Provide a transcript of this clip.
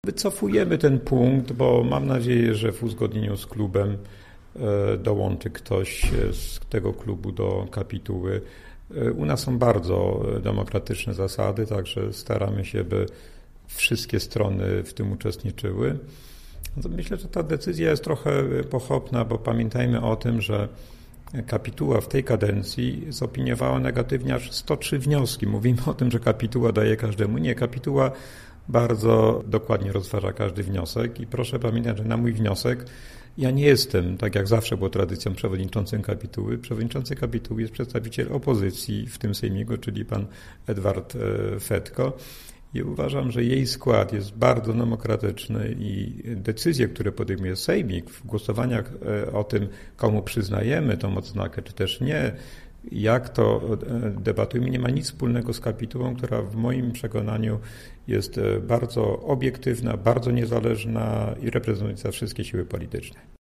Wycofujemy ten punkt, bo mam nadzieję, że w uzgodnieniu z klubem dołączy ktoś z tego klubu do kapituły. U nas są bardzo demokratyczne zasady, także staramy się, by wszystkie strony w tym uczestniczyły. Myślę, że ta decyzja jest trochę pochopna, bo pamiętajmy o tym, że kapituła w tej kadencji zopiniowała negatywnie aż 103 wnioski. Mówimy o tym, że kapituła daje każdemu. Nie, kapituła bardzo dokładnie rozważa każdy wniosek i proszę pamiętać, że na mój wniosek ja nie jestem, tak jak zawsze było tradycją, przewodniczącym kapituły. Przewodniczący kapituły jest przedstawiciel opozycji w tym sejmiku, czyli pan Edward Fetko. I uważam, że jej skład jest bardzo demokratyczny i decyzje, które podejmuje sejmik w głosowaniach o tym, komu przyznajemy tą odznakę, czy też nie, jak to debatujemy, nie ma nic wspólnego z kapitułą, która w moim przekonaniu jest bardzo obiektywna, bardzo niezależna i reprezentująca wszystkie siły polityczne.